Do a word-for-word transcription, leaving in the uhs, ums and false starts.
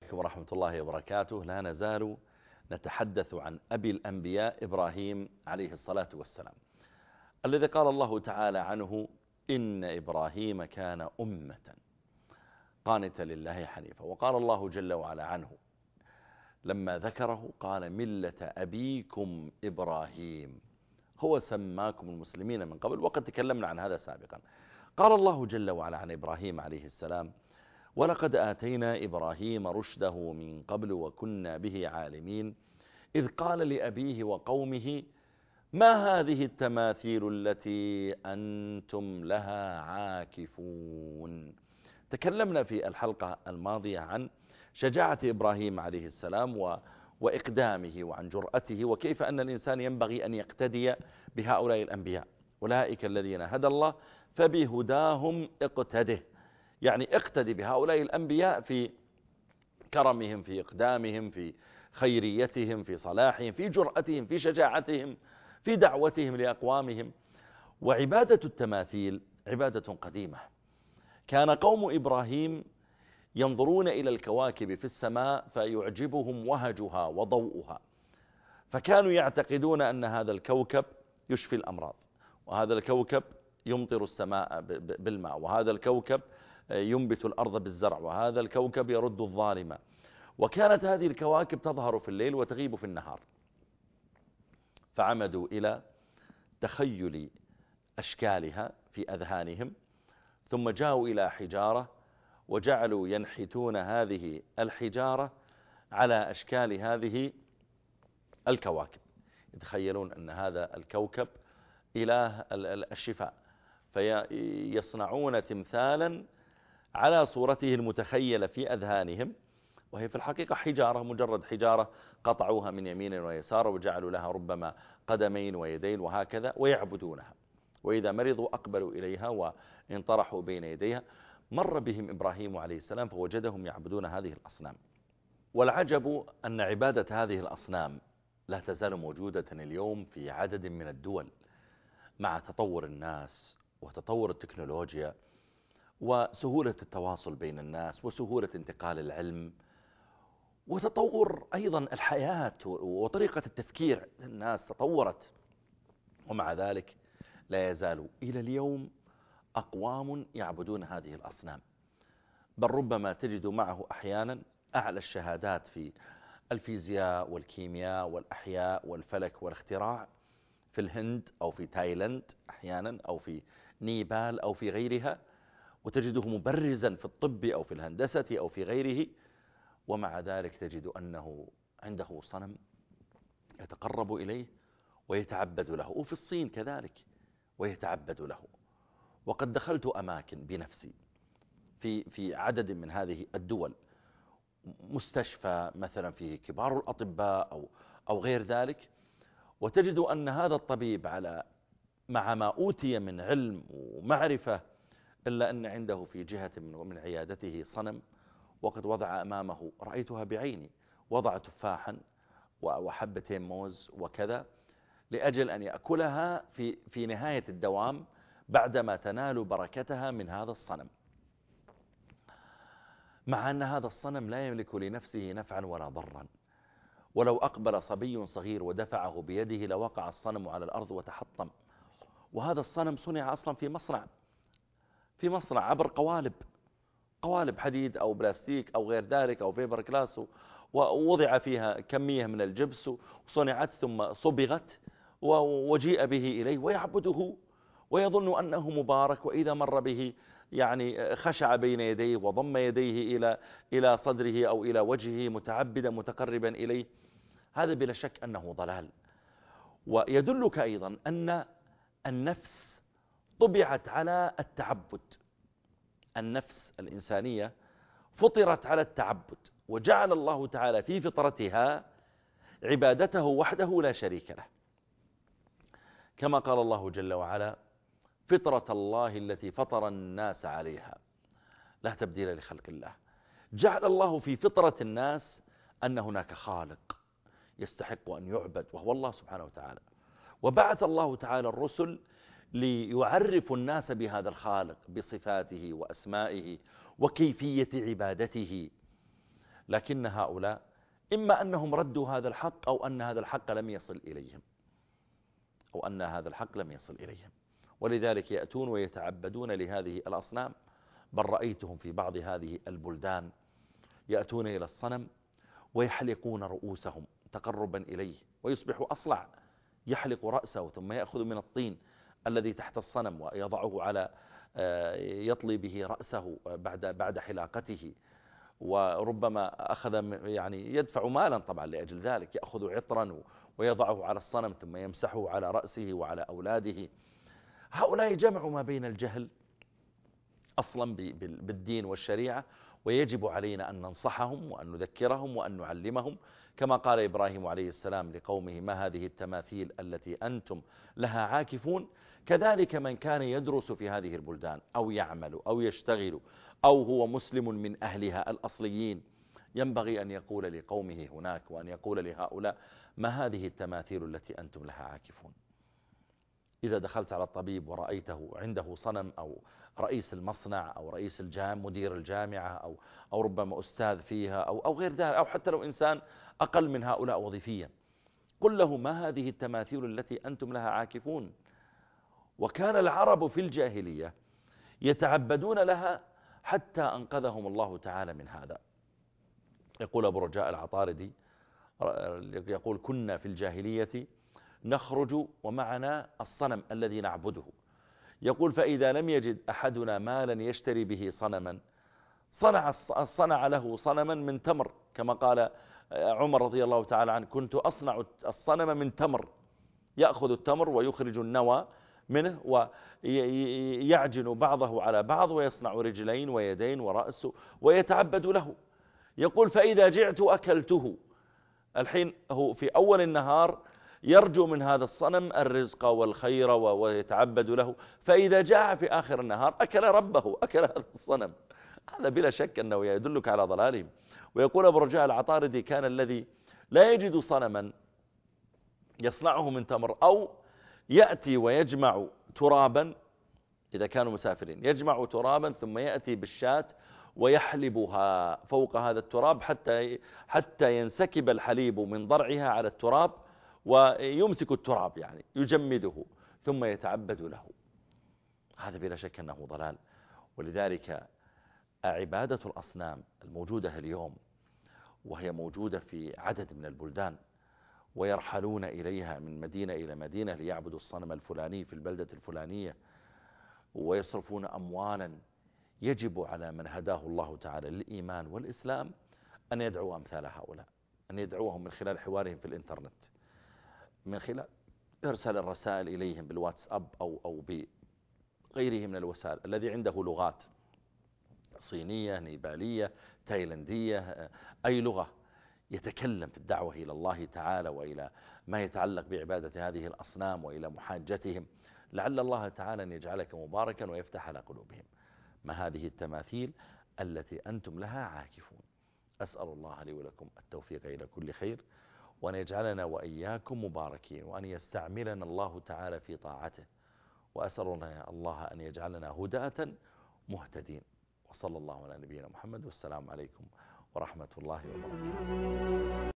عليكم ورحمة الله وبركاته. لا نزال نتحدث عن أبي الأنبياء إبراهيم عليه الصلاة والسلام، الذي قال الله تعالى عنه: إن إبراهيم كان أمة قانتا لله حنيفا. وقال الله جل وعلا عنه لما ذكره قال: ملة أبيكم إبراهيم هو سماكم المسلمين من قبل. وقد تكلمنا عن هذا سابقا. قال الله جل وعلا عن إبراهيم عليه السلام: ولقد آتينا إبراهيم رشده من قبل وكنا به عالمين إذ قال لأبيه وقومه ما هذه التماثيل التي أنتم لها عاكفون. تكلمنا في الحلقة الماضية عن شجاعة إبراهيم عليه السلام و وإقدامه وعن جرأته، وكيف أن الإنسان ينبغي أن يقتدي بهؤلاء الأنبياء. أولئك الذين هدى الله فبهداهم اقتده، يعني اقتدي بهؤلاء الأنبياء في كرمهم، في إقدامهم، في خيريتهم، في صلاحهم، في جرأتهم، في شجاعتهم، في دعوتهم لأقوامهم. وعبادة التماثيل عبادة قديمة. كان قوم إبراهيم ينظرون إلى الكواكب في السماء فيعجبهم وهجها وضوءها، فكانوا يعتقدون أن هذا الكوكب يشفي الأمراض، وهذا الكوكب يمطر السماء بالماء، وهذا الكوكب ينبت الأرض بالزرع، وهذا الكوكب يرد الظالمة. وكانت هذه الكواكب تظهر في الليل وتغيب في النهار، فعمدوا إلى تخيل أشكالها في أذهانهم، ثم جاءوا إلى حجارة وجعلوا ينحتون هذه الحجارة على أشكال هذه الكواكب، يتخيلون أن هذا الكوكب إله الشفاء، فيصنعون تمثالا على صورته المتخيلة في أذهانهم، وهي في الحقيقة حجارة، مجرد حجارة قطعوها من يمين ويسار وجعلوا لها ربما قدمين ويدين وهكذا، ويعبدونها. وإذا مرضوا أقبلوا إليها وانطرحوا بين يديها. مر بهم إبراهيم عليه السلام فوجدهم يعبدون هذه الأصنام. والعجب أن عبادة هذه الأصنام لا تزال موجودة اليوم في عدد من الدول، مع تطور الناس وتطور التكنولوجيا وسهولة التواصل بين الناس وسهولة انتقال العلم وتطور أيضا الحياة وطريقة التفكير. الناس تطورت، ومع ذلك لا يزال إلى اليوم أقوام يعبدون هذه الأصنام، بل ربما تجد معه أحيانا أعلى الشهادات في الفيزياء والكيمياء والأحياء والفلك والاختراع في الهند أو في تايلاند أحيانا، أو في نيبال أو في غيرها، وتجده مبرزا في الطب أو في الهندسة أو في غيره، ومع ذلك تجد أنه عنده صنم يتقرب إليه ويتعبد له، وفي الصين كذلك ويتعبد له. وقد دخلت أماكن بنفسي في في عدد من هذه الدول، مستشفى مثلا فيه كبار الأطباء أو أو غير ذلك، وتجد أن هذا الطبيب على مع ما أوتي من علم ومعرفة، إلا أن عنده في جهة من عيادته صنم، وقد وضع أمامه، رأيتها بعيني، وضع تفاحا وحبتين موز وكذا لأجل أن يأكلها في في نهاية الدوام بعدما تنال بركتها من هذا الصنم، مع أن هذا الصنم لا يملك لنفسه نفعا ولا ضرا. ولو أقبل صبي صغير ودفعه بيده لوقع الصنم على الأرض وتحطم. وهذا الصنم صنع أصلا في مصنع في مصنع عبر قوالب قوالب حديد أو بلاستيك أو غير ذلك أو فيبر كلاس، ووضع فيها كمية من الجبس وصنعت ثم صبغت وجيء به إليه ويعبده ويظن أنه مبارك، وإذا مر به يعني خشع بين يديه وضم يديه إلى إلى صدره أو إلى وجهه متعبدا متقربا إليه. هذا بلا شك أنه ضلال. ويدلك أيضا أن النفس طبعت على التعبد. النفس الإنسانية فطرت على التعبد، وجعل الله تعالى في فطرتها عبادته وحده لا شريك له، كما قال الله جل وعلا: فطرة الله التي فطر الناس عليها لا تبديل لخلق الله. جعل الله في فطرة الناس أن هناك خالق يستحق أن يعبد وهو الله سبحانه وتعالى، وبعث الله تعالى الرسل ليعرفوا الناس بهذا الخالق، بصفاته وأسمائه وكيفية عبادته. لكن هؤلاء إما أنهم ردوا هذا الحق أو أن هذا الحق لم يصل إليهم أو أن هذا الحق لم يصل إليهم ولذلك يأتون ويتعبدون لهذه الأصنام. بل رأيتهم في بعض هذه البلدان يأتون إلى الصنم ويحلقون رؤوسهم تقربا إليه، ويصبح أصلع يحلق رأسه ثم يأخذ من الطين الذي تحت الصنم ويضعه على يطلي به رأسه بعد بعد حلاقته، وربما أخذ يعني يدفع مالا طبعا لأجل ذلك، يأخذ عطرا ويضعه على الصنم ثم يمسحه على رأسه وعلى أولاده. هؤلاء جمعوا ما بين الجهل أصلا بالدين والشريعة، ويجب علينا أن ننصحهم وأن نذكرهم وأن نعلمهم كما قال إبراهيم عليه السلام لقومه: ما هذه التماثيل التي أنتم لها عاكفون. كذلك من كان يدرس في هذه البلدان أو يعمل أو يشتغل أو هو مسلم من أهلها الأصليين ينبغي أن يقول لقومه هناك وأن يقول لهؤلاء: ما هذه التماثيل التي أنتم لها عاكفون. إذا دخلت على الطبيب ورأيته عنده صنم، أو رئيس المصنع، أو رئيس الجام مدير الجامعة، أو, أو ربما أستاذ فيها، أو, أو غير ذلك، أو حتى لو إنسان أقل من هؤلاء وظيفيا، قل له: ما هذه التماثيل التي أنتم لها عاكفون. وكان العرب في الجاهلية يتعبدون لها حتى أنقذهم الله تعالى من هذا. يقول أبو رجاء العطاردي يقول: كنا في الجاهلية نخرج ومعنا الصنم الذي نعبده، يقول: فإذا لم يجد أحدنا مالا يشتري به صنما صنع صنع له صنما من تمر، كما قال عمر رضي الله تعالى عنه: كنت أصنع الصنم من تمر، يأخذ التمر ويخرج النوى منه ويعجن بعضه على بعض ويصنع رجلين ويدين ورأس ويتعبد له. يقول: فإذا جعت أكلته. الحين هو في أول النهار يرجو من هذا الصنم الرزق والخير ويتعبد له، فإذا جاء في آخر النهار أكل ربه، أكل هذا الصنم. هذا بلا شك أنه يدلك على ضلالهم. ويقول أبو رجاء العطاردي: كان الذي لا يجد صنما يصنعه من تمر أو يأتي ويجمع ترابا، إذا كانوا مسافرين يجمع ترابا ثم يأتي بالشاة ويحلبها فوق هذا التراب حتى حتى ينسكب الحليب من ضرعها على التراب ويمسك التراب، يعني يجمده ثم يتعبد له. هذا بلا شك أنه ضلال. ولذلك عبادة الأصنام الموجودة اليوم، وهي موجودة في عدد من البلدان، ويرحلون إليها من مدينة إلى مدينة ليعبدوا الصنم الفلاني في البلدة الفلانية، ويصرفون أموالا، يجب على من هداه الله تعالى للإيمان والإسلام أن يدعو أمثال هؤلاء، أن يدعوهم من خلال حوارهم في الإنترنت، من خلال إرسال الرسائل إليهم بالواتساب أو, أو بغيره من الوسائل. الذي عنده لغات صينية، نيبالية، تايلندية، أي لغة، يتكلم في الدعوة إلى الله تعالى وإلى ما يتعلق بعبادة هذه الأصنام وإلى محاجتهم، لعل الله تعالى أن يجعلك مباركا ويفتح على قلوبهم. ما هذه التماثيل التي أنتم لها عاكفون. أسأل الله لي ولكم التوفيق إلى كل خير، وأن يجعلنا وإياكم مباركين، وأن يستعملنا الله تعالى في طاعته، وأسأل الله أن يجعلنا هداة مهتدين. وصلى الله على نبينا محمد، والسلام عليكم ورحمة الله وبركاته.